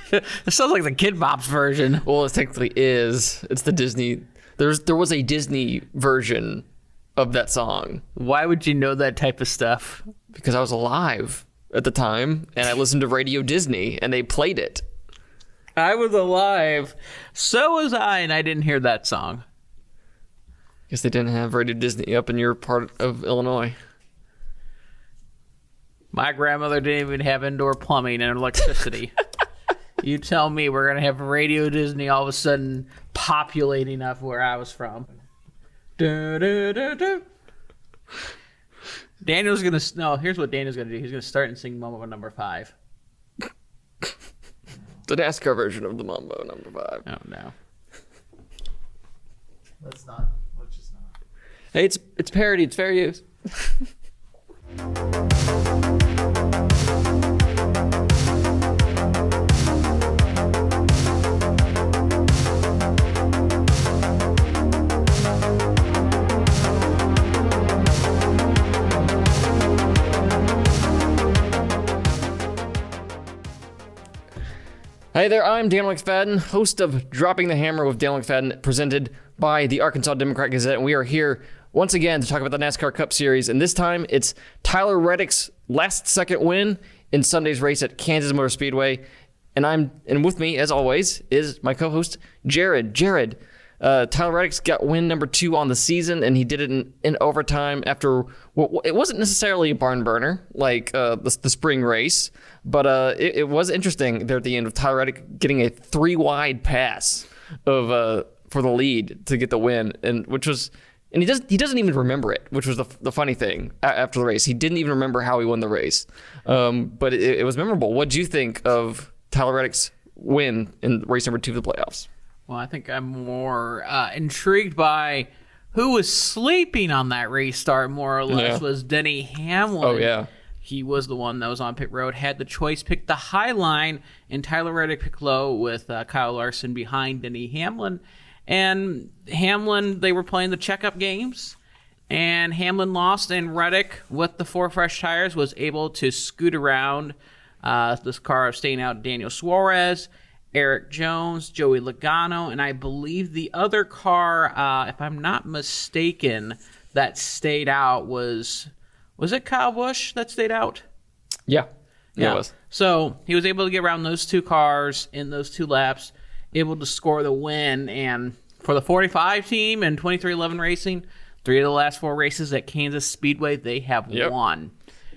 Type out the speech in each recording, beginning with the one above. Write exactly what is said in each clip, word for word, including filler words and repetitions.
It sounds like the Kid Bops version. Well, it technically is. It's the Disney. There's there was a Disney version of that song. Why would you know that type of stuff? Because I was alive at the time, and I listened to Radio Disney, and they played it. I was alive. So was I, and I didn't hear that song. Guess they didn't have Radio Disney up in your part of Illinois. My grandmother didn't even have indoor plumbing and electricity. You tell me we're going to have Radio Disney all of a sudden populating up where I was from. Du, du, du, du. Daniel's going to... No, here's what Daniel's going to do. He's going to start and sing Mambo number five. The NASCAR version of the Mambo number five. Oh, no. Let's not. Let's just not. Hey, it's it's parody. It's fair use. Hey there, I'm Daniel McFadden, host of Dropping the Hammer with Daniel McFadden, presented by the Arkansas Democrat Gazette, and we are here once again to talk about the NASCAR Cup Series, and this time it's Tyler Reddick's last second win in Sunday's race at Kansas Motor Speedway, and I'm and with me, as always, is my co-host, Jared. Jared, uh, Tyler Reddick's got win number two on the season, and he did it in, in overtime after, well, it wasn't necessarily a barn burner, like uh, the, the spring race, but uh, it, it was interesting there at the end with Tyler Reddick getting a three-wide pass of uh, for the lead to get the win, and which was, and he doesn't he doesn't even remember it, which was the the funny thing after the race. He didn't even remember how he won the race, um, but it, it was memorable. What do you think of Tyler Reddick's win in race number two of the playoffs? Well, I think I'm more uh, intrigued by who was sleeping on that restart, more or less, Yeah. was Denny Hamlin. Oh, yeah. He was the one that was on pit road, had the choice, picked the high line, and Tyler Reddick picked low with uh, Kyle Larson behind Denny Hamlin. And Hamlin, they were playing the checkup games, and Hamlin lost, and Reddick, with the four fresh tires, was able to scoot around uh, this car of staying out Daniel Suarez, Eric Jones, Joey Logano, and I believe the other car, uh, if I'm not mistaken, that stayed out was... Was it Kyle Busch that stayed out? Yeah, Yeah. it was. So he was able to get around those two cars in those two laps, able to score the win. And for the forty-five team and twenty-three eleven Racing, three of the last four races at Kansas Speedway, they have Yep. won.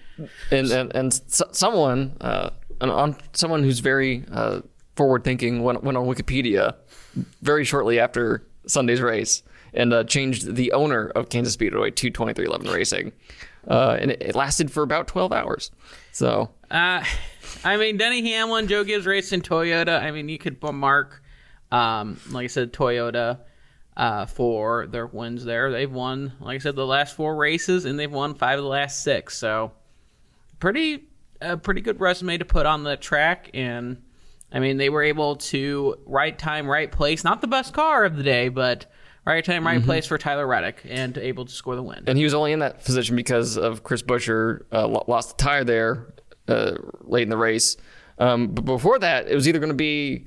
And and and s- someone, uh, an, on someone who's very uh, forward thinking went went on Wikipedia very shortly after Sunday's race and uh, changed the owner of Kansas Speedway to twenty-three eleven Racing. Uh, and it, it lasted for about twelve hours. So, Uh, I mean, Denny Hamlin, Joe Gibbs racing Toyota. I mean, you could mark, um, like I said, Toyota uh, for their wins there. They've won, like I said, the last four races, and they've won five of the last six. So, pretty, a pretty good resume to put on the track. And, I mean, they were able to right time, right place. Not the best car of the day, but right time, right place for Tyler Reddick, and able to score the win. and he was only in that position because of Chris Buescher uh, lo- lost the tire there uh, late in the race. Um, but before that, it was either going to be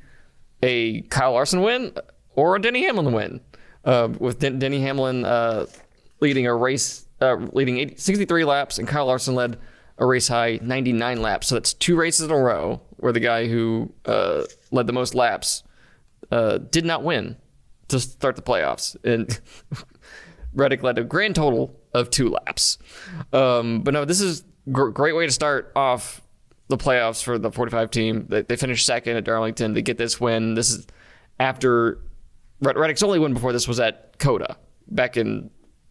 a Kyle Larson win or a Denny Hamlin win, uh, with Den- Denny Hamlin uh, leading a race, uh, leading eighty, sixty-three laps, and Kyle Larson led a race high ninety-nine laps. So that's two races in a row where the guy who uh, led the most laps uh, did not win to start the playoffs. And Reddick led a grand total of two laps. Um, but no, this is a gr- great way to start off the playoffs for the forty-five team. They, they finished second at Darlington. They get this win. This is after Red- Reddick's only win before this was at COTA back in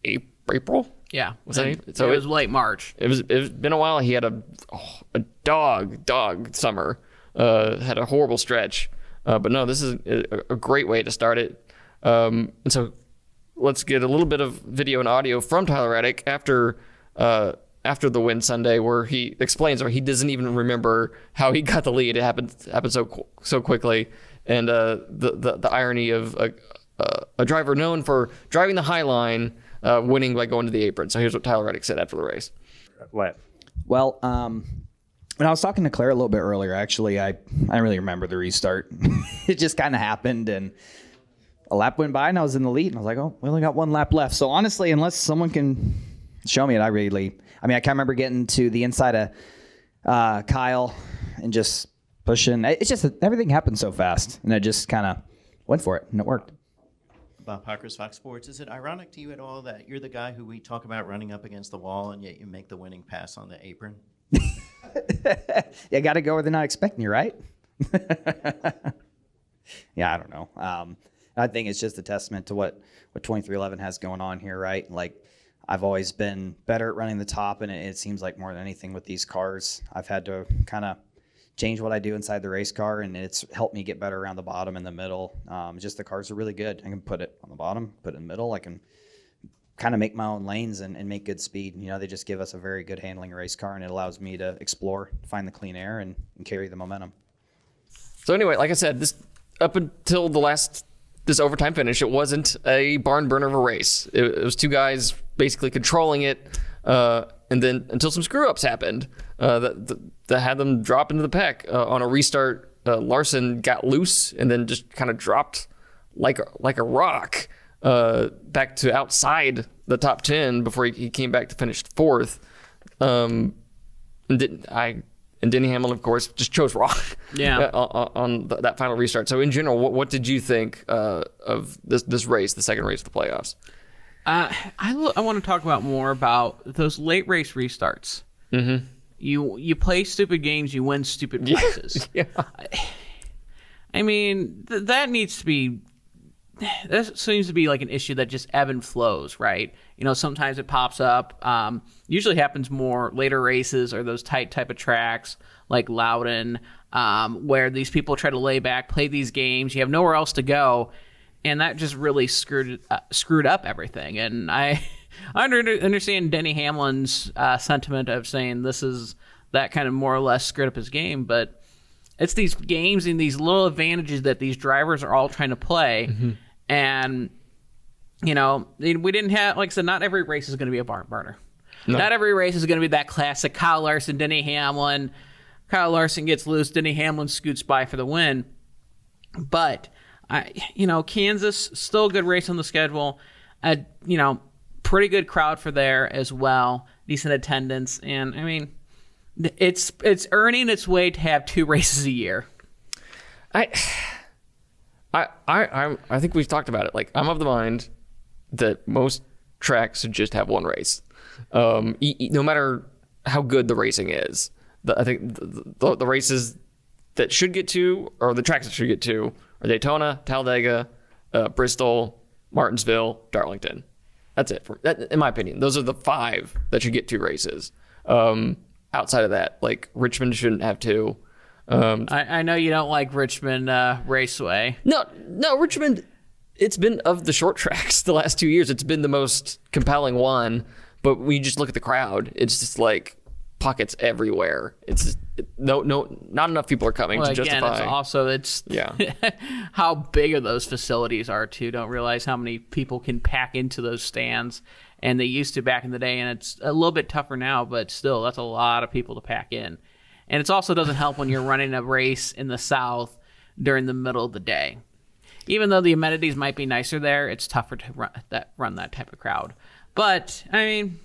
April. Yeah. Was that And it? So it it- was late March. It was. It's been a while. He had a oh, a dog dog summer. Uh, had a horrible stretch. Uh, but no, this is a, a great way to start it. Um, and so let's get a little bit of video and audio from Tyler Reddick after uh, after the win Sunday, where he explains, or he doesn't even remember how he got the lead. It happened happened so qu- so quickly, and uh, the, the the irony of a, a, a driver known for driving the high line, uh, winning by going to the apron. So here's what Tyler Reddick said after the race. Lap. Well, um, when I was talking to Claire a little bit earlier, actually, I, I don't really remember the restart. It just kind of happened, and a lap went by, and I was in the lead, and I was like, oh, we only got one lap left. So honestly, unless someone can show me it, I really, I mean, I can't remember getting to the inside of uh, Kyle and just pushing. It's just everything happened so fast, and I just kind of went for it, and it worked. Bob Parker's Fox Sports. Is it ironic to you at all that you're the guy who we talk about running up against the wall, and yet you make the winning pass on the apron? You got to go where they're not expecting you, right? Yeah, I don't know. Um, I think it's just a testament to what, what twenty-three eleven has going on here, right? Like, I've always been better at running the top, and it, it seems like more than anything with these cars, I've had to kind of change what I do inside the race car, and it's helped me get better around the bottom and the middle. Um, just the cars are really good. I can put it on the bottom, put it in the middle. I can kind of make my own lanes and, and make good speed. You know, they just give us a very good handling race car, and it allows me to explore, find the clean air, and, and carry the momentum. So anyway, like I said, this up until the last this overtime finish, it wasn't a barn burner of a race. It, it was two guys basically controlling it, uh, and then until some screw ups happened uh, that, that that had them drop into the pack uh, on a restart. Uh, Larson got loose and then just kind of dropped like a, like a rock uh, back to outside the top ten before he, he came back to finish fourth. Um, and didn't I? And Denny Hamlin, of course, just chose wrong. Yeah. on, on th- that final restart. So in general, what, what did you think uh, of this this race, the second race of the playoffs? Uh, I, lo- I want to talk about more about those late race restarts. Mm-hmm. You you play stupid games, you win stupid prizes. Yeah. I, I mean, th- that needs to be. That seems to be like an issue that just ebb and flows, right? You know, sometimes it pops up. Um, usually happens more later races or those tight type of tracks like Loudon, um, where these people try to lay back, play these games. You have nowhere else to go, and that just really screwed uh, screwed up everything. And I, I under, understand Denny Hamlin's uh, sentiment of saying this is that kind of more or less screwed up his game, but it's these games and these little advantages that these drivers are all trying to play. Mm-hmm. And, you know, we didn't have, like I said, not every race is going to be a barn burner. No. Not every race is going to be that classic Kyle Larson, Denny Hamlin. Kyle Larson gets loose, Denny Hamlin scoots by for the win. But, I, you know, Kansas, still a good race on the schedule. A, you know, pretty good crowd for there as well. Decent attendance. And, I mean, it's it's earning its way to have two races a year. I... I, I I think we've talked about it. Like, I'm of the mind that most tracks should just have one race, um, e- e- no matter how good the racing is. The, I think the, the, the races that should get to, or the tracks that should get to, are Daytona, Talladega, uh, Bristol, Martinsville, Darlington. That's it. For, that, in my opinion, those are the five that should get two races. Um, outside of that, like, Richmond shouldn't have two. Um, I, I know you don't like Richmond uh, Raceway. No, no, Richmond, it's been, of the short tracks the last two years, it's been the most compelling one. But when you just look at the crowd, it's just like pockets everywhere. It's just, no, no, not enough people are coming well, to again, justify. It's also, it's yeah. how big of those facilities are too. Don't realize how many people can pack into those stands. And they used to back in the day, and it's a little bit tougher now, but still, that's a lot of people to pack in. And it also doesn't help when you're running a race in the South during the middle of the day. Even though the amenities might be nicer there, it's tougher to run that run that type of crowd. But, I mean,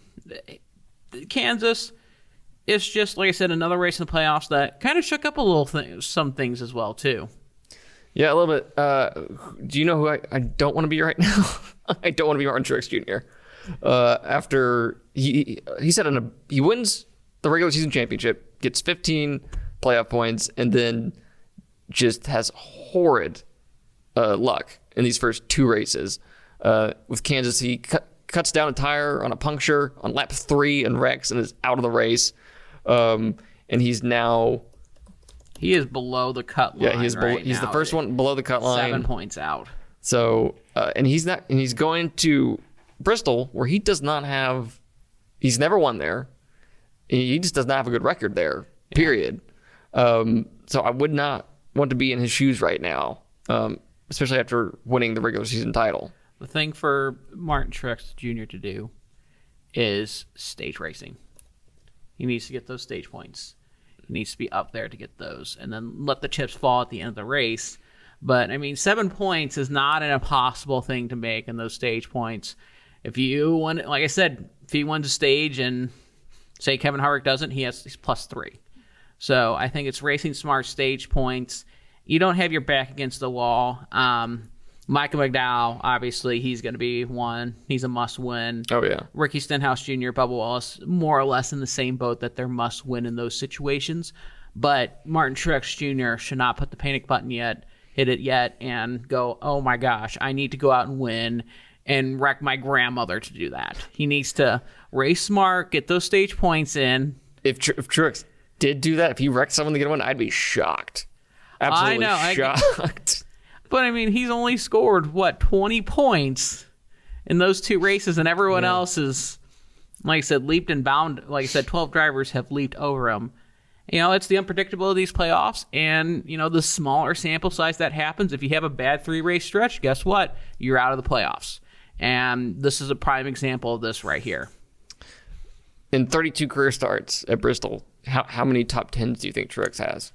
Kansas is just, like I said, another race in the playoffs that kind of shook up a little thing, some things as well, too. Yeah, a little bit. Uh, do you know who I, I don't want to be right now? I don't want to be Martin Truex Junior Uh, after he he said in a, he wins the regular season championship, gets fifteen playoff points, and then just has horrid uh, luck in these first two races. Uh, with Kansas, he cu- cuts down a tire on a puncture on lap three and wrecks and is out of the race. Um, and he's now... He is below the cut line. Yeah, he's, below, right he's now. the first one below the cut line. Seven points out. So, uh, and he's not, and he's going to Bristol, where he does not have, he's never won there. He just does not have a good record there, period. Yeah. Um, so I would not want to be in his shoes right now, um, especially after winning the regular season title. The thing for Martin Truex Junior to do is stage racing. He needs to get those stage points. He needs to be up there to get those, and then let the chips fall at the end of the race. But, I mean, seven points is not an impossible thing to make in those stage points. If you win, like I said, if he wins a stage and, say, Kevin Harvick doesn't, he has he's plus three. So I think it's racing smart stage points. You don't have your back against the wall. Um, Michael McDowell, obviously, he's going to be one. He's a must-win. Oh, yeah. Ricky Stenhouse Junior, Bubba Wallace, more or less in the same boat that they're must-win in those situations. But Martin Truex Junior should not put the panic button yet. Hit it yet and go, oh my gosh, I need to go out and win and wreck my grandmother to do that. He needs to race smart, get those stage points in. If, Tr- if Truex did do that, if he wrecked someone to get a win, I'd be shocked. Absolutely I know, shocked. I, but I mean, he's only scored, what, twenty points in those two races, and everyone yeah. else is, like I said, leaped and bound. Like I said, twelve drivers have leaped over him. You know, it's the unpredictability of these playoffs, and, you know, the smaller sample size that happens. If you have a bad three-race stretch, guess what? You're out of the playoffs. And this is a prime example of this right here. In thirty-two career starts at Bristol, how how many top tens do you think Truex has?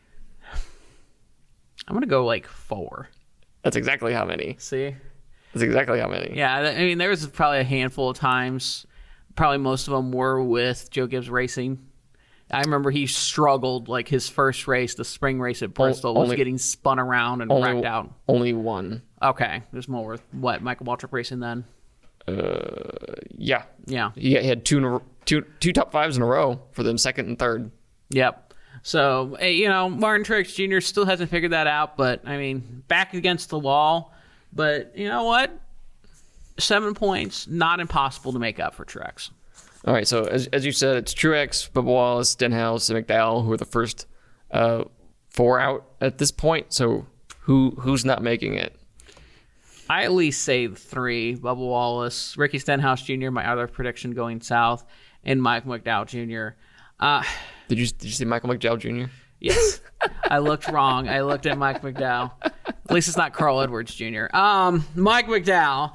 I'm going to go, like, four. That's exactly how many. See? That's exactly how many. Yeah, I mean, there was probably a handful of times. Probably most of them were with Joe Gibbs Racing. I remember he struggled, like his first race, the spring race at Bristol, only, was getting spun around and only, wrecked out. Only one. Okay. There's more with, what, Michael Waltrip Racing then? Uh, yeah. Yeah. He had two, in a, two, two top fives in a row for them, second and third. Yep. So, you know, Martin Truex Junior still hasn't figured that out, but, I mean, back against the wall. But, you know what? Seven points, not impossible to make up for Truex. All right, so as as you said, it's Truex, Bubba Wallace, Stenhouse, and McDowell who are the first uh, four out at this point. So who who's not making it? I at least say three: Bubba Wallace, Ricky Stenhouse Junior, my other prediction going south, and Mike McDowell Junior Uh, did you did you see Michael McDowell Junior? Yes, I looked wrong. I looked at Mike McDowell. At least it's not Carl Edwards Junior Um, Mike McDowell.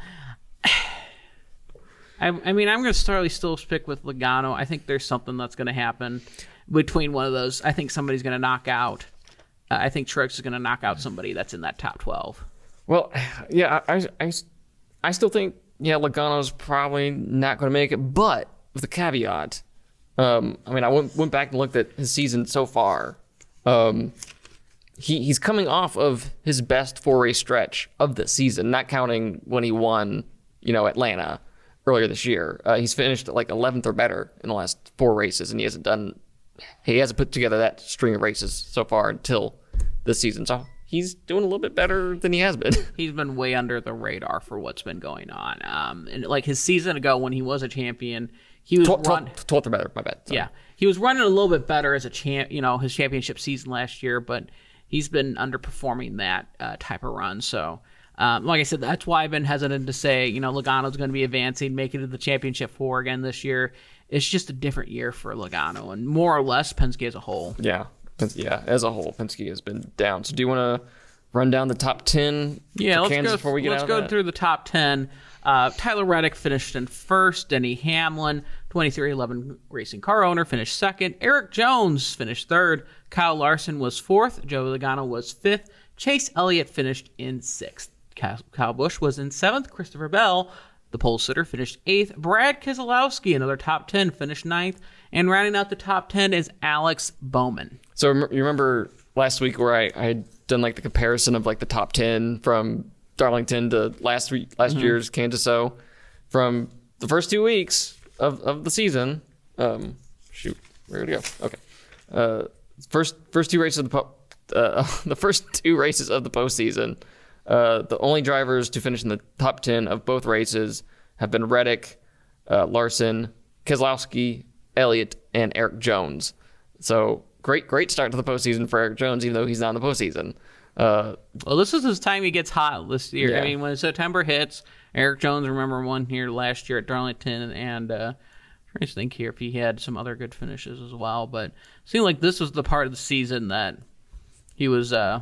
I, I mean, I'm going to start, still stick with Logano. I think there's something that's going to happen between one of those. I think somebody's going to knock out. Uh, I think Truex is going to knock out somebody that's in that top twelve. Well, yeah, I, I, I still think, yeah, Logano's probably not going to make it, but with a caveat. Um, I mean, I went, went back and looked at his season so far. Um, he he's coming off of his best four-race stretch of the season, not counting when he won, you know, Atlanta earlier this year. Uh, he's finished at like eleventh or better in the last four races, and he hasn't done, he hasn't put together that string of races so far until this season. So he's doing a little bit better than he has been. He's been way under the radar for what's been going on. Um, and like his season ago when he was a champion, he was twelfth, run- twelfth or better, my bad. Sorry. Yeah, he was running a little bit better as a champ, you know, his championship season last year, but he's been underperforming that uh, type of run. So. Um, like I said, that's why I've been hesitant to say, you know, Logano's going to be advancing, making it to the championship four again this year. It's just a different year for Logano, and more or less Penske as a whole. Yeah, yeah, as a whole, Penske has been down. So do you want to run down the top ten yeah, for let's Kansas go, before we get let's out go of that? through the top ten. Uh, Tyler Reddick finished in first. Denny Hamlin, twenty-three eleven racing car owner, finished second. Eric Jones finished third. Kyle Larson was fourth. Joey Logano was fifth. Chase Elliott finished in sixth. Kyle Busch was in seventh. Christopher Bell, the pole sitter, finished eighth. Brad Keselowski, another top ten, finished ninth. And rounding out the top ten is Alex Bowman. So you remember last week where I, I had done like the comparison of like the top ten from Darlington to last week, last mm-hmm. year's Kansas O. From the first two weeks of, of the season, um, shoot, where did it go? Okay, uh, first first two races of the po- uh, the first two races of the postseason. Uh, the only drivers to finish in the top ten of both races have been Reddick, uh, Larson, Keselowski, Elliott, and Eric Jones. So great, great start to the postseason for Eric Jones, even though he's not in the postseason. Uh, well, this is his time he gets hot this year. Yeah. I mean, when September hits, Eric Jones, remember, won here last year at Darlington, and uh, I'm trying to think here if he had some other good finishes as well. But it seemed like this was the part of the season that he was. Uh,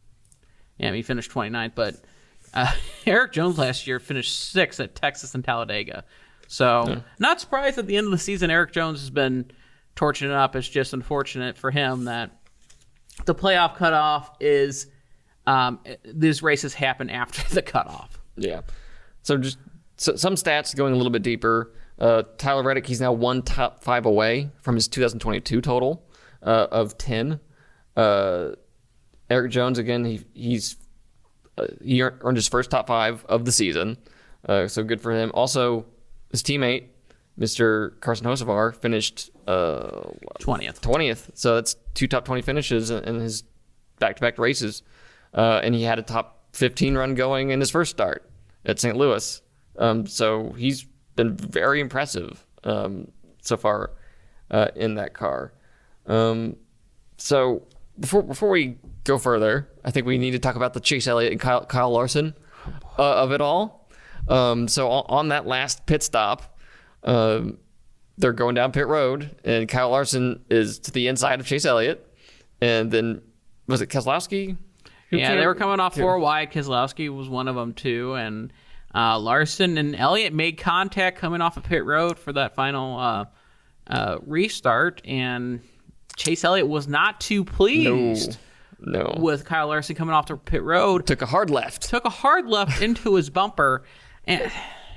Yeah, he finished twenty-ninth, but uh, Eric Jones last year finished sixth at Texas and Talladega. So, yeah. Not surprised at the end of the season, Eric Jones has been torching it up. It's just unfortunate for him that the playoff cutoff is um, these races happen after the cutoff. Yeah. So just so, some stats going a little bit deeper. Uh, Tyler Reddick, he's now one top five away from his two thousand twenty-two total uh, of ten. Uh, Eric Jones, again, he he's uh, he earned his first top five of the season. Uh, so good for him. Also, his teammate, Mister Carson Hocevar, finished uh, twentieth. twentieth. So that's two top twenty finishes in his back-to-back races. Uh, and he had a top fifteen run going in his first start at Saint Louis. Um, so he's been very impressive um, so far uh, in that car. Um, so before before we go further, I think we need to talk about the Chase Elliott and Kyle, Kyle Larson uh, of it all. Um, so on, on that last pit stop, um, they're going down pit road, and Kyle Larson is to the inside of Chase Elliott, and then was it Keselowski? Who Yeah, came- they were coming off four wide. Keselowski was one of them too, and uh, Larson and Elliott made contact coming off of pit road for that final uh, uh, restart, and Chase Elliott was not too pleased No, no. with Kyle Larson coming off the pit road. Took a hard left. Took a hard left into his bumper, and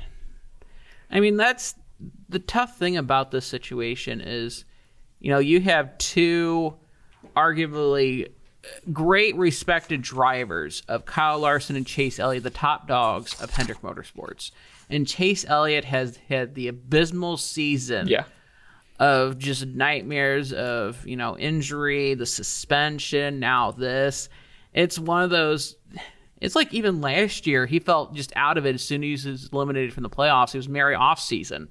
I mean that's the tough thing about this situation is, you know, you have two arguably great respected drivers of Kyle Larson and Chase Elliott, the top dogs of Hendrick Motorsports. And Chase Elliott has had the abysmal season Yeah. of just nightmares of, you know, injury, the suspension, now this. It's one of those, it's like even last year, he felt just out of it as soon as he was eliminated from the playoffs. It was merry off season.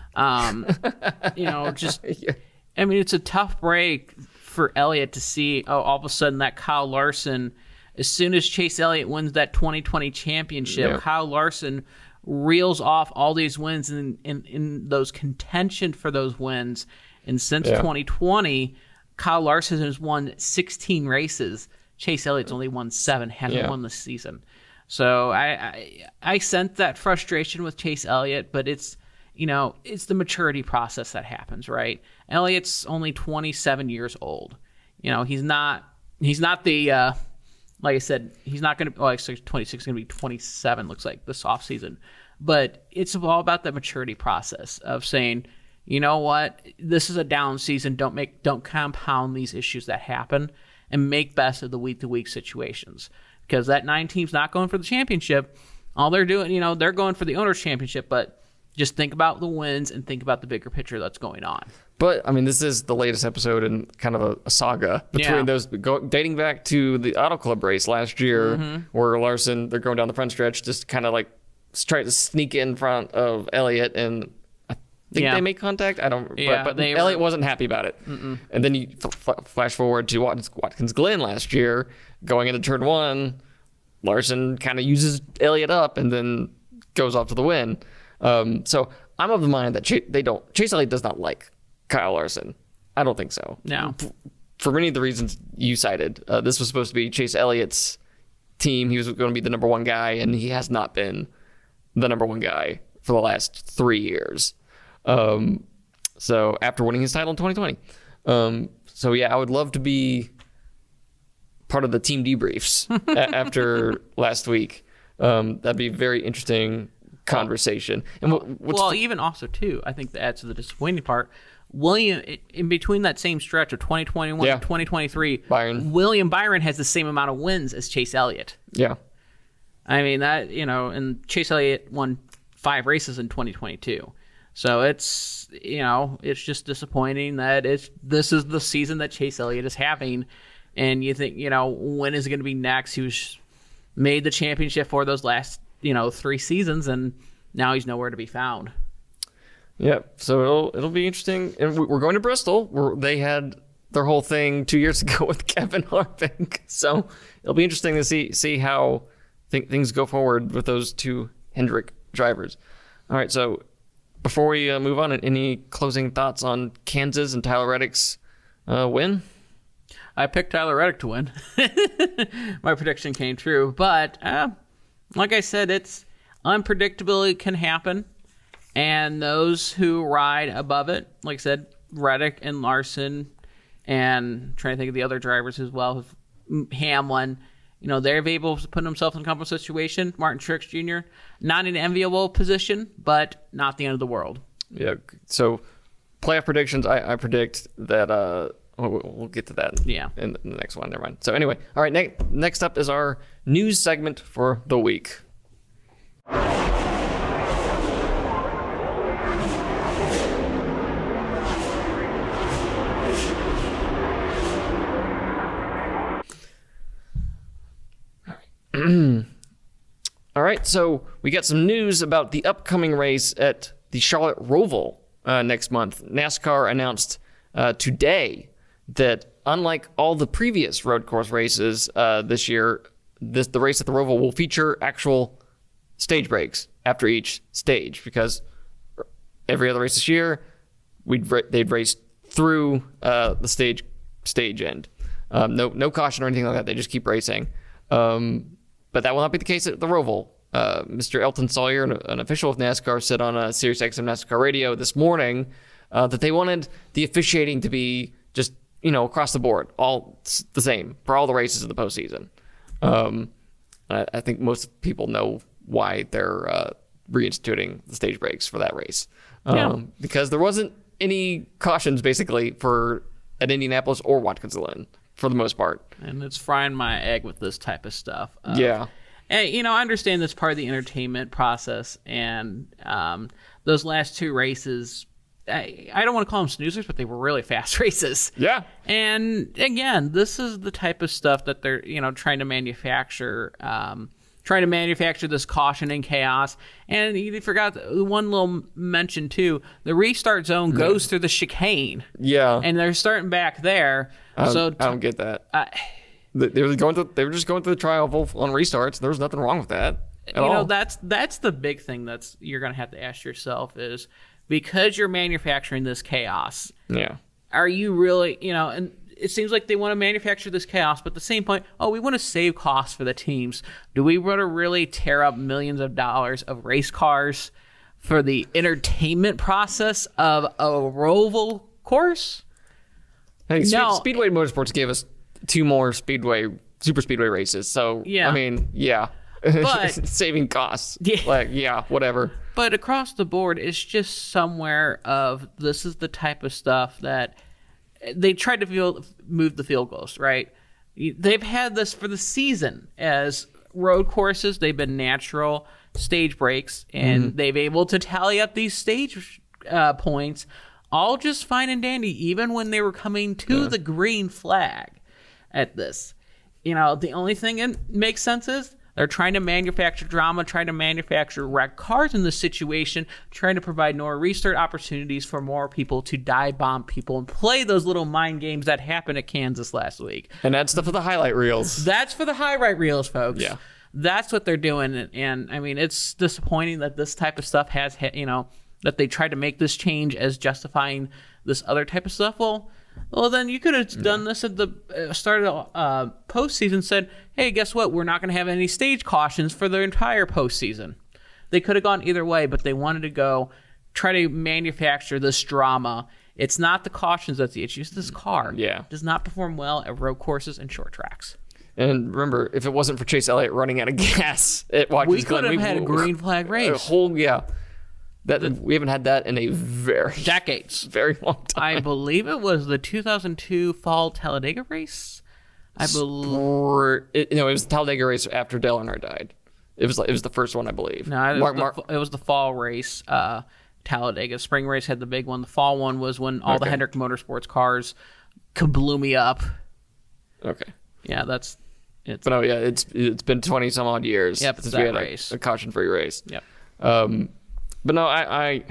Um, you know, just, Yeah. I mean, it's a tough break for Elliott to see, oh, all of a sudden that Kyle Larson, as soon as Chase Elliott wins that twenty twenty championship, Yeah. Kyle Larson reels off all these wins in, in, in those contention for those wins. And since Yeah. twenty twenty, Kyle Larson has won sixteen races. Chase Elliott's only won seven, hasn't Yeah. won this season. So I, I I sense that frustration with Chase Elliott, but it's, you know, it's the maturity process that happens, right? Elliott's only twenty-seven years old. You know, he's not he's not the uh, like I said, he's not going to. Well, actually, twenty-six is going to be twenty-seven. Looks like this off season, but it's all about the maturity process of saying, you know what, this is a down season. Don't make don't compound these issues that happen, and make best of the week to week situations. Because that nine team's not going for the championship. All they're doing, you know, they're going for the owner's championship, but just think about the wins and think about the bigger picture that's going on. But, I mean, this is the latest episode in kind of a, a saga between Yeah. those, go, dating back to the Auto Club race last year, Mm-hmm. where Larson, they're going down the front stretch, just kind of like try to sneak in front of Elliott, and I think Yeah. they made contact. I don't, Yeah, but, but they Elliott were- wasn't happy about it. Mm-mm. And then you f- f- flash forward to Watkins, Watkins Glen last year, going into turn one, Larson kind of uses Elliott up and then goes off to the win. Um, so I'm of the mind that Ch- they don't. Chase Elliott does not like Kyle Larson. I don't think so. No. F- For many of the reasons you cited, uh, this was supposed to be Chase Elliott's team. He was going to be the number one guy, and he has not been the number one guy for the last three years. Um, so after winning his title in twenty twenty. Um, so yeah, I would love to be part of the team debriefs a- after last week. Um, that'd be a very interesting conversation. And what, what's Well, even also too, I think that adds to the disappointing part. William, in between that same stretch of twenty twenty-one Yeah. and twenty twenty-three, Byron. William Byron has the same amount of wins as Chase Elliott. yeah. I mean that, you know, and Chase Elliott won five races in twenty twenty-two. So it's, you know, it's just disappointing that it's this is the season that Chase Elliott is having, and you think, you know, when is it going to be next? He was made the championship for those last, you know, three seasons, and now he's nowhere to be found. Yeah, so it'll it'll be interesting, and we- we're going to Bristol, where they had their whole thing two years ago with Kevin Harvick. So it'll be interesting to see see how th- things go forward with those two Hendrick drivers. All right, so before we uh, move on, any closing thoughts on Kansas and Tyler Reddick's uh, win? I picked Tyler Reddick to win. My prediction came true, but uh, like I said, it's unpredictability can happen, and those who ride above it, like I said, Reddick and Larson, and trying to think of the other drivers as well, Hamlin. You know, they're able to put themselves in a comfortable situation. Martin Truex Junior, not an enviable position, but not the end of the world. Yeah. So, playoff predictions. I, I predict that. Uh, we'll, we'll get to that. Yeah. In the next one. Never mind. So anyway, all right. Ne- next up is our news segment for the week. All right, so we got some news about the upcoming race at the Charlotte Roval uh, next month. NASCAR announced uh, today that unlike all the previous road course races uh, this year, this the race at the Roval will feature actual stage breaks after each stage, because every other race this year, we'd they'd race through uh, the stage stage end. Um, no no caution or anything like that. They just keep racing. Um, But that will not be the case at the Roval. Uh, Mister Elton Sawyer, an, an official of NASCAR, said on a Sirius X M NASCAR radio this morning uh, that they wanted the officiating to be just, you know, across the board, all the same for all the races in the postseason. Um, I, I think most people know why they're uh, reinstituting the stage breaks for that race. Um, Yeah. Because there wasn't any cautions, basically, for at Indianapolis or Watkins Glen, for the most part. And it's frying my egg with this type of stuff. Uh, Yeah. And, you know, I understand that's part of the entertainment process. And um, those last two races, I, I don't want to call them snoozers, but they were really fast races. Yeah. And again, this is the type of stuff that they're, you know, trying to manufacture, um, trying to manufacture this caution and chaos. And you forgot one little mention, too. The restart zone goes through the chicane. Yeah. And they're starting back there. I don't, so I don't get that. uh, They they were going to. They were just going through the trial on restarts. There was nothing wrong with that at you all. know, that's that's the big thing that's you're going to have to ask yourself is, because you're manufacturing this chaos, yeah. are you really, you know, and it seems like they want to manufacture this chaos, but at the same point, oh, we want to save costs for the teams. Do we want to really tear up millions of dollars of race cars for the entertainment process of a Roval course? Hey, Speed, No. Speedway Motorsports gave us two more Speedway Super Speedway races. So Yeah. I mean, yeah, But- saving costs. Yeah. Like yeah, whatever. But across the board, it's just somewhere of this is the type of stuff that they tried to field, move the field goals, right? They've had this for the season as road courses. They've been natural stage breaks, and Mm-hmm. they've able to tally up these stage uh, points all just fine and dandy, even when they were coming to the green flag at this. You know, the only thing that makes sense is they're trying to manufacture drama, trying to manufacture wrecked cars in this situation, trying to provide more restart opportunities for more people to dive bomb people and play those little mind games that happened at Kansas last week. And add stuff to the highlight reels. That's for the highlight reels, folks. Yeah. That's what they're doing. And, and I mean, it's disappointing that this type of stuff has, ha- you know, that they tried to make this change as justifying this other type of stuff. Well, well, then you could have done this at the uh, start of the uh, postseason. Said, "Hey, guess what? We're not going to have any stage cautions for the entire postseason." They could have gone either way, but they wanted to go try to manufacture this drama. It's not the cautions that's the issue. It's this car. Yeah. Does not perform well at road courses and short tracks. And remember, if it wasn't for Chase Elliott running out of gas at Watkins We could Glen, have had a green flag A race. whole yeah. That we haven't had that in a very Decades. very long time. I believe it was the two thousand two Fall Talladega race. I believe. Or it, no, it was the Talladega race after Dale Earnhardt died. It was like it was the first one, I believe. No, it was, Mark, the, Mark, it was the fall race. Uh, Talladega spring race had the big one. The fall one was when all the Okay. Hendrick Motorsports cars blew me up. okay, Yeah, that's it's. but no, yeah, it's it's been twenty some odd years Yep, since that we had a- race. a, caution free race. Yep. Um, but no, I, I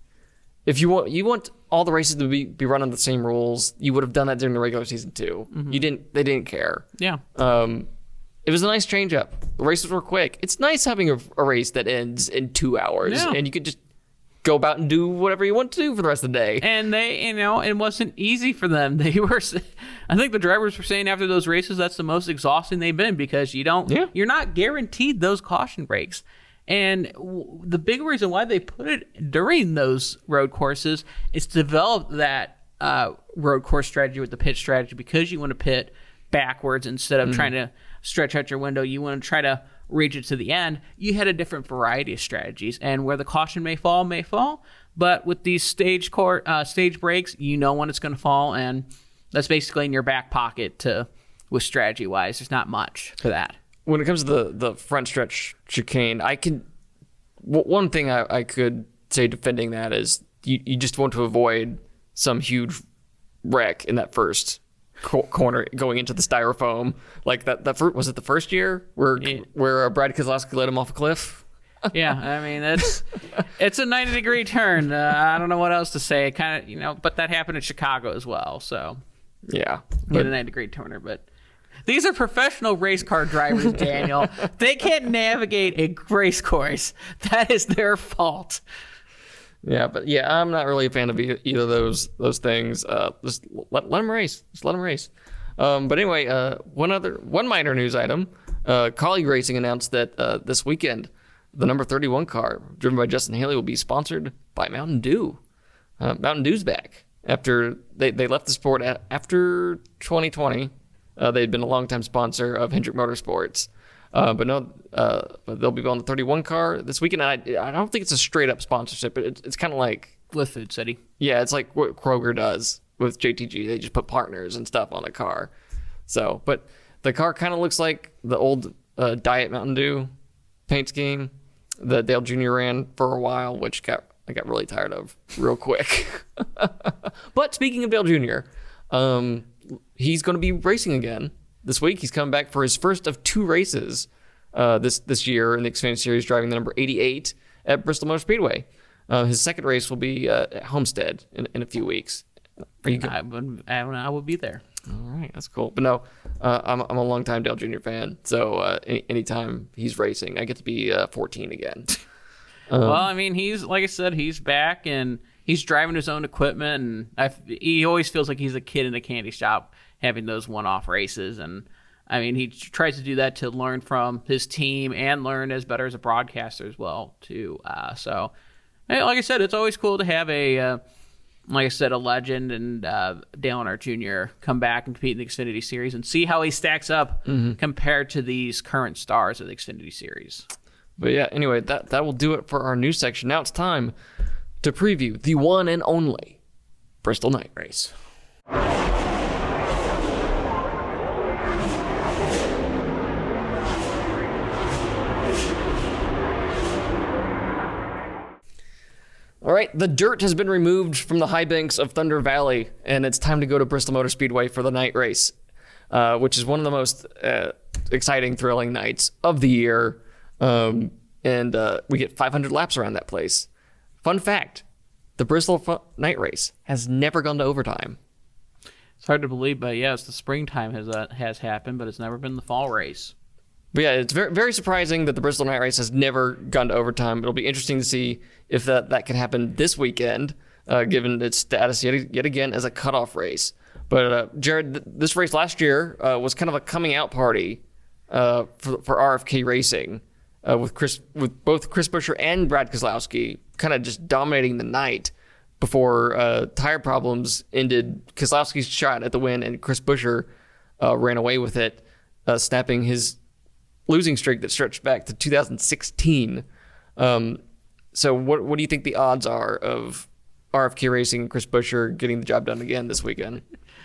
if you want you want all the races to be, be run on the same rules, you would have done that during the regular season too. Mm-hmm. You didn't. They didn't care. Yeah. Um, it was a nice change up. The races were quick. It's nice having a, a race that ends in two hours, Yeah. and you could just go about and do whatever you want to do for the rest of the day. And they, you know, it wasn't easy for them. They were, I think the drivers were saying after those races, that's the most exhausting they've been because you don't, Yeah. you're not guaranteed those caution breaks. And w- the big reason why they put it during those road courses is to develop that uh, road course strategy with the pit strategy, because you want to pit backwards instead of mm-hmm. trying to stretch out your window. You want to try to reach it to the end. You had a different variety of strategies, and where the caution may fall, may fall. But with these stage court, uh, stage breaks, you know when it's going to fall, and that's basically in your back pocket to with strategy wise. There's not much for that. When it comes to the, the front stretch chicane, I can w- one thing I, I could say defending that is you, you just want to avoid some huge wreck in that first co- corner going into the styrofoam. Like that, that first, was it the first year where yeah. where uh, Brad Keselowski let him off a cliff? Yeah, I mean it's it's a ninety degree turn. Uh, I don't know what else to say. Kind of, you know, but that happened in Chicago as well. So yeah, but a ninety degree turner, but. These are professional race car drivers, Daniel. They can't navigate a race course. That is their fault. Yeah, but yeah, I'm not really a fan of either of those those things. Uh, just let, let them race. Just let them race. Um, but anyway, uh, one other one minor news item. Uh, Kaulig Racing announced that uh, this weekend, the number thirty-one car, driven by Justin Haley, will be sponsored by Mountain Dew. Uh, Mountain Dew's back after they, they left the sport at, after twenty twenty. Uh, they'd been a longtime sponsor of Hendrick Motorsports. Uh, but no, uh, they'll be on the thirty-one car this weekend. I, I don't think it's a straight up sponsorship, but it's, it's kind of like with Food City. Yeah, it's like what Kroger does with J T G. They just put partners and stuff on the car. So, but the car kind of looks like the old uh, Diet Mountain Dew paint scheme that Dale Junior ran for a while, which got I got really tired of real quick. But speaking of Dale Junior, um, he's going to be racing again this week. He's coming back for his first of two races uh, this this year in the Xfinity Series, driving the number eighty-eight at Bristol Motor Speedway. Uh, his second race will be uh, at Homestead in, in a few weeks. Are you I would, I would be there. All right, that's cool. But no, uh, I'm I'm a longtime Dale Junior fan, so uh, any, anytime he's racing, I get to be uh, fourteen again. um, well, I mean, he's like I said, he's back and he's driving his own equipment, and I, he always feels like he's a kid in a candy shop having those one-off races. And I mean, he tries to do that to learn from his team and learn as better as a broadcaster as well, too. Uh, so, like I said, it's always cool to have a, uh, like I said, a legend and uh, Dale Earnhardt Junior come back and compete in the Xfinity Series and see how he stacks up mm-hmm. compared to these current stars of the Xfinity Series. But yeah, anyway, that, that will do it for our news section. Now it's time to preview the one and only Bristol Night Race. All right, the dirt has been removed from the high banks of Thunder Valley, and it's time to go to Bristol Motor Speedway for the night race, uh, which is one of the most uh, exciting, thrilling nights of the year. Um, and uh, we get five hundred laps around that place. Fun fact, the Bristol fu- night race has never gone to overtime. It's hard to believe, but yes, the springtime has uh, has happened, but it's never been the fall race. But yeah, it's very very surprising that the Bristol night race has never gone to overtime. It'll be interesting to see if that, that can happen this weekend, uh, given its status yet, yet again as a cutoff race. But uh, Jared, th- this race last year uh, was kind of a coming out party uh, for, for R F K Racing, uh, with Chris with both Chris Buescher and Brad Keselowski kind of just dominating the night before uh, tire problems ended Keselowski's shot at the win, and Chris Buescher uh, ran away with it, uh, snapping his losing streak that stretched back to two thousand sixteen. Um, so what what do you think the odds are of R F K Racing and Chris Buescher getting the job done again this weekend?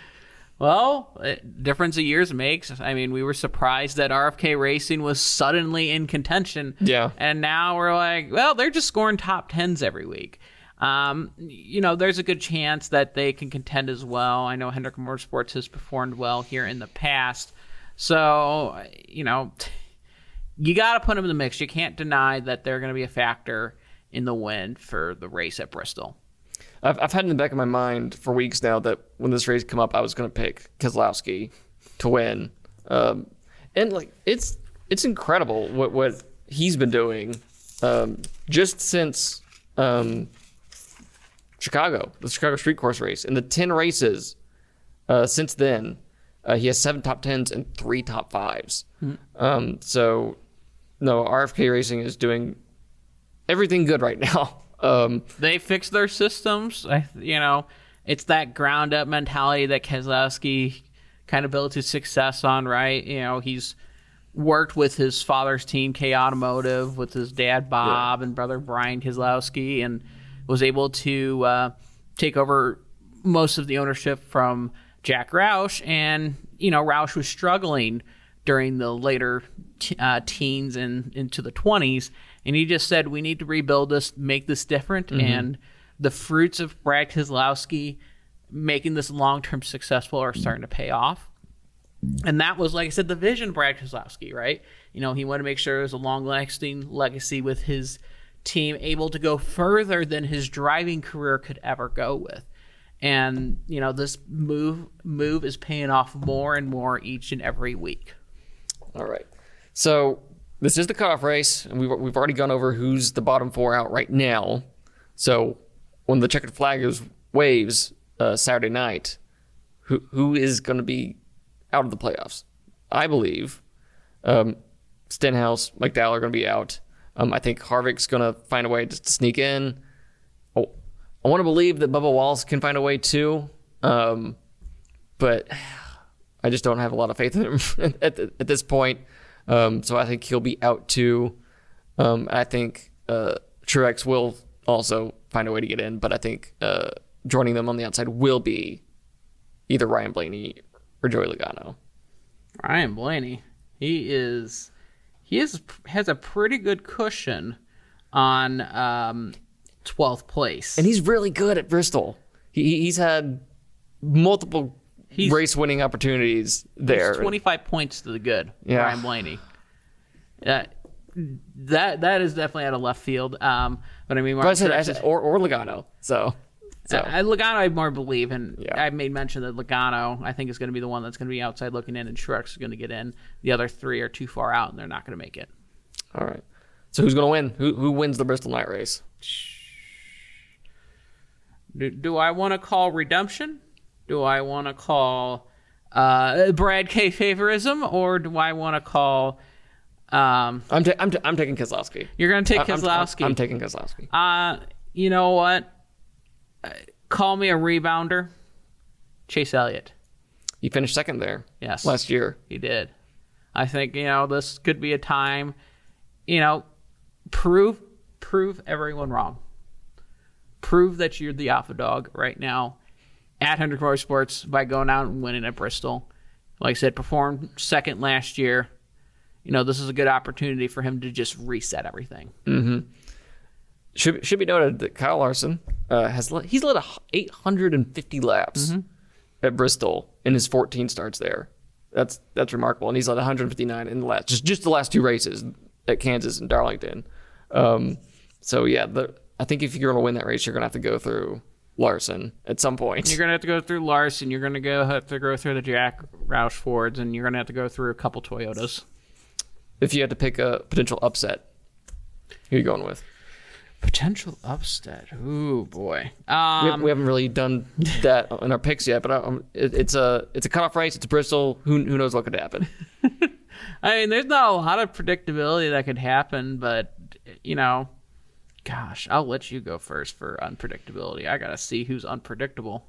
Well, difference of years makes. I mean, we were surprised that R F K Racing was suddenly in contention. Yeah. And now we're like, well, they're just scoring top tens every week. Um, you know, there's a good chance that they can contend as well. I know Hendrick Motorsports has performed well here in the past. So, you know, you got to put them in the mix. You can't deny that they're going to be a factor in the win for the race at Bristol. I've I've had in the back of my mind for weeks now that when this race come up, I was going to pick Keselowski to win. Um, and like it's it's incredible what what he's been doing um, just since um, Chicago, the Chicago Street Course race. In the ten races uh, since then, uh, he has seven top tens and three top fives. Mm-hmm. Um, so no, R F K Racing is doing everything good right now. Um, they fixed their systems. I, you know, it's that ground up mentality that Keselowski kind of built his success on, right? You know, he's worked with his father's team, K Automotive, with his dad Bob yeah. and brother Brian Keselowski, and was able to uh, take over most of the ownership from Jack Roush. And you know, Roush was struggling during the later t- uh, teens and into the twenties, and he just said, we need to rebuild this, make this different. Mm-hmm. And the fruits of Brad Keselowski making this long-term successful are starting to pay off. And that was, like I said, the vision of Brad Keselowski, right? You know, he wanted to make sure it was a long-lasting legacy with his team, able to go further than his driving career could ever go with. And, you know, this move move is paying off more and more each and every week. All right. So this is the cutoff race, and we've, we've already gone over who's the bottom four out right now. So when the checkered flag is waves uh, Saturday night, who who is going to be out of the playoffs? I believe um, Stenhouse, Mike Dowell are going to be out. Um, I think Harvick's going to find a way to, to sneak in. Oh, I want to believe that Bubba Wallace can find a way too, um, but I just don't have a lot of faith in him at, the, at this point. Um, so I think he'll be out too. Um, I think uh, Truex will also find a way to get in, but I think uh, joining them on the outside will be either Ryan Blaney or Joey Logano. Ryan Blaney, he is he is has a pretty good cushion on um, twelfth place, and he's really good at Bristol. He he's had multiple he's, race winning opportunities there. He's twenty-five points to the good. Yeah. Ryan Blaney. Uh, that that is definitely out of left field. Um, but I mean, but I said, I said, or or Logano. So. So. Uh, Logano, I more believe, and yeah. I made mention that Logano, I think, is going to be the one that's going to be outside looking in, and Truex is going to get in. The other three are too far out, and they're not going to make it. All right. So who's going to win? Who who wins the Bristol night race? Do, do I want to call redemption? Do I want to call uh, Brad K favorism, or do I want to call? Um, I'm ta- I'm ta- I'm taking Keselowski. You're going to take I'm, Keselowski. I'm, I'm taking Keselowski. Uh, you know what? Call me a rebounder. Chase Elliott. He finished second there. Yes. Last year. He did. I think, you know, this could be a time, you know, prove prove everyone wrong. Prove that you're the alpha dog right now at Hendrick Motorsports by going out and winning at Bristol. Like I said, performed second last year. You know, this is a good opportunity for him to just reset everything. Mm-hmm. Should should be noted that Kyle Larson uh, has led, he's led a eight hundred fifty laps mm-hmm. at Bristol in his fourteen starts there. That's that's remarkable, and he's led one hundred fifty-nine in the last just just the last two races at Kansas and Darlington. Um, so yeah, the, I think if you're going to win that race, you're going to have to go through Larson at some point. You're going to have to go through Larson. You're going to go have to go through the Jack Roush Fords, and you're going to have to go through a couple Toyotas. If you had to pick a potential upset, who are you going with? Potential upset. Ooh, boy. Um, we, have, we haven't really done that in our picks yet, but um, it, it's a it's a cutoff race. It's Bristol. Who who knows what could happen? I mean, there's not a lot of predictability that could happen, but you know, gosh, I'll let you go first for unpredictability. I gotta see who's unpredictable.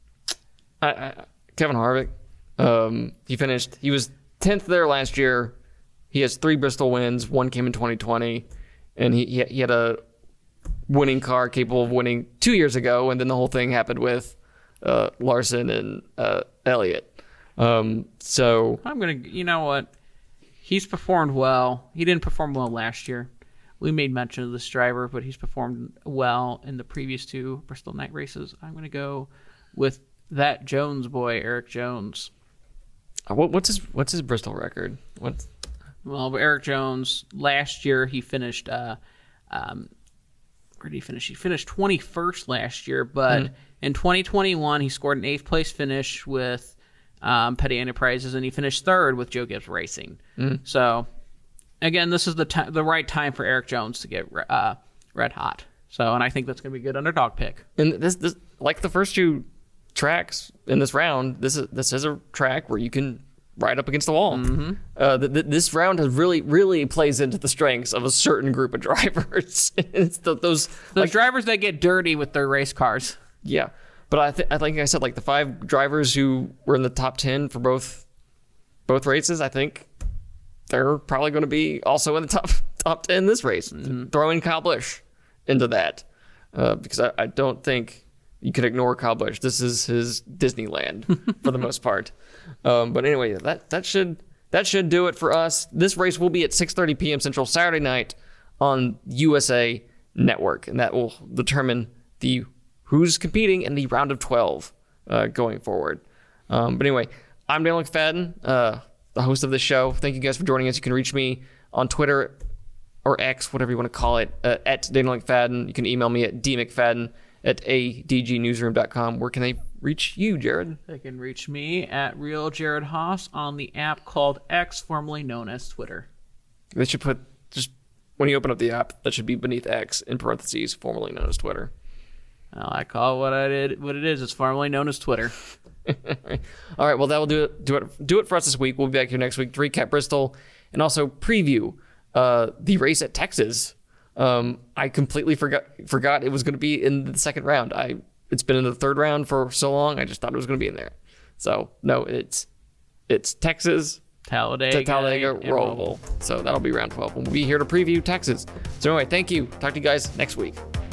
I, I, Kevin Harvick. Um, he finished. He was tenth there last year. He has three Bristol wins. One came in twenty twenty, and he he, he had a winning car capable of winning two years ago, and then the whole thing happened with uh, Larson and uh, Elliott. Um, so I'm gonna, you know what? He's performed well. He didn't perform well last year. We made mention of this driver, but he's performed well in the previous two Bristol night races. I'm gonna go with that Jones boy, Eric Jones. What, what's his what's his Bristol record? What's well, Eric Jones last year he finished. Uh, um, Where did he finish? He finished twenty-first last year, but mm. in twenty twenty-one, he scored an eighth place finish with um, Petty Enterprises, and he finished third with Joe Gibbs Racing. Mm. So, again, this is the t- the right time for Eric Jones to get uh, red hot. So, and I think that's going to be a good underdog pick. And this, this, like the first two tracks in this round, this is this is a track where you can ride up against the wall. Mm-hmm. Uh, th- th- this round has really, really plays into the strengths of a certain group of drivers. It's the, those those like, drivers that get dirty with their race cars. Yeah, But I, th- I think I said like the five drivers who were in the top ten for both both races, I think they're probably going to be also in the top top ten this race. Mm-hmm. Throwing Kyle Busch into that uh, because I, I don't think you can ignore Kyle Busch. This is his Disneyland for the most part. Um, but anyway, that that should that should do it for us. This race will be at six thirty p.m. Central Saturday night on U S A Network, and that will determine the who's competing in the round of twelve uh, going forward. Um, but anyway, I'm Daniel McFadden, uh, the host of this show. Thank you guys for joining us. You can reach me on Twitter or X, whatever you want to call it, uh, at Daniel McFadden. You can email me at dmcfadden at a d g newsroom dot com. Where can they reach you, Jared? They can reach me at Real Jared Haas on the app called X, formerly known as Twitter. They should put, just when you open up the app, that should be beneath X in parentheses, formerly known as Twitter. Well, I call it what I did. What it is. It's formerly known as Twitter. All right. Well, that will do it. Do it. Do it for us this week. We'll be back here next week to recap Bristol and also preview uh, the race at Texas. Um, I completely forgot forgot it was going to be in the second round. I it's been in the third round for so long. I just thought it was going to be in there. So no, it's it's Texas, Talladega, Talladega, and Roval. So that'll be round twelve. We'll be here to preview Texas. So anyway, thank you. Talk to you guys next week.